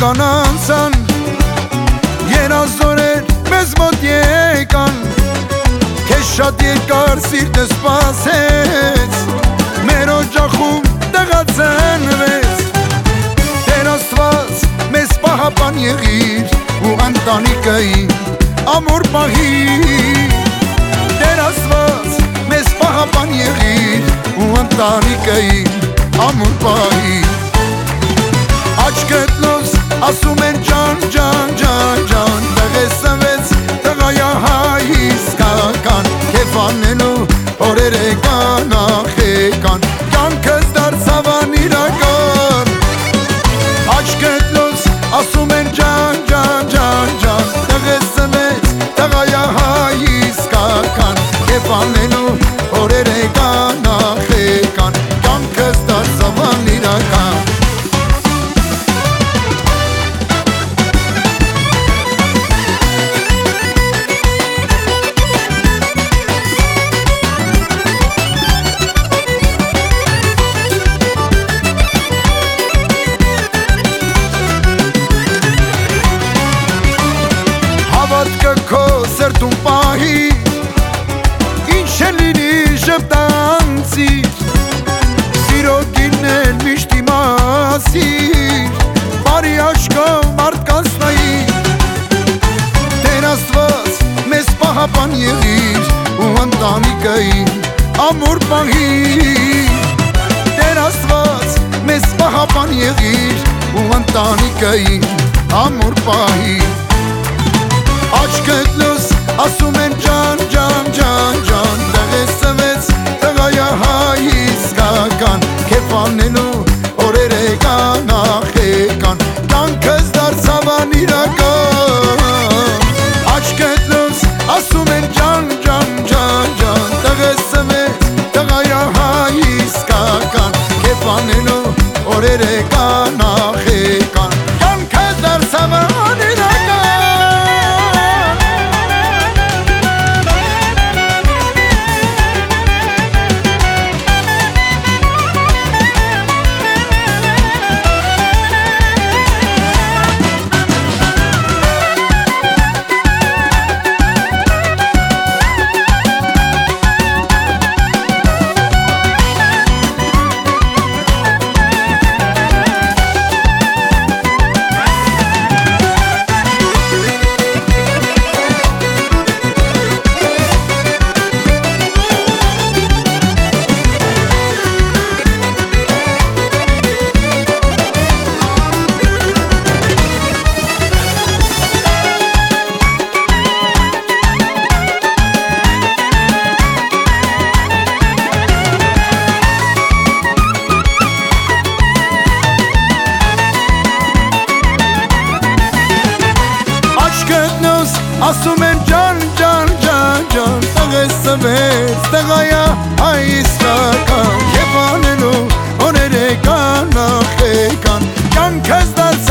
Օրերական անցան, երազորեր մեզ մոտ եկան, քեզ շատ երկար սիրտը սպասեց, մեր օջախում տեղացնվեց, Տեր Աստված մեզ պահապան եղիր ու ընտանիքային ամուր պահիր, Տեր Աստված մեզ պահապան եղիր ու ընտանիքային ամուր պահիր, Աչքդ լոս ասում են ջան, ջան, ջան, ջան, տեղեսվեց տղայա հայ իսկական, քեվ անելու օրեր եկան, ախ եկան, կյանքս դարձավ անիրական, Աչքդ լոս ասում են ջան, ջան, ջան, ջան, տեղեսվեց տղայա հայ իսկական, քեվ անելու օրեր եկան, ախ եկան, կյանքս դարձավ անիրական Հավատքը քո սրտում պահի, ինչ էլ լինի ժպտանցիր, Սիրո գինեն միշտ իմասիր, բարի աչքով մարդկանց նայիր, Տեր Աստված մեզ պահապան եղիր ու ընտանիքային ամուր պահիր, Տեր Աստված մեզ պահապան եղիր ու ընտանիքային ամուր պահիր, Աչքդ լոս ասում են ջան, ջան, ջան, ջան, տեղեսվեց տղայա հայ իսկական, քեվ անելու օրեր եկան, ախ եկան, կյանքս դարձավ անիրական, Աչքդ լոս ասում են ջան, ջան, ջան, ջան, տեղեսվեց տղայա հայ իսկական, քեվ անելու օրեր եկան, ախ եկան, կյանքս դարձավ անիրական Ասում են ջան, ջան, ջան, ջան, տեղեսվեց տղայա հայ իսկական, քեվ անելու օրեր եկան, ախ եկան, կյանքս դարձավ